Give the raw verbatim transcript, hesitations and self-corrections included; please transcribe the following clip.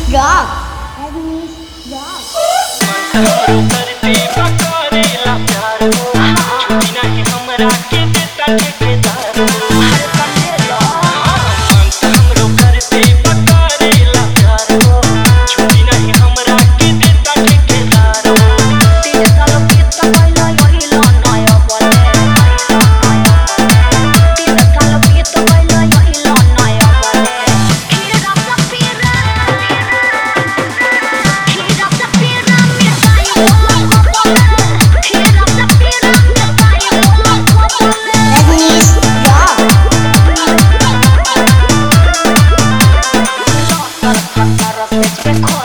rock. Agnes rock. करते पकड़ेला प्यार हो छुट्टी नहीं हमरा के देता ठेकेदार हो हर कलेला हमरो करते पकड़ेला प्यार हो छुट्टी नहीं हमरा के देता ठेकेदार हो तीन साल बीत गइल यहिला नया बने तीन साल बीत गइल यहिला नया बने खीरा सफीरा खीरा सफीरा Agnes rock.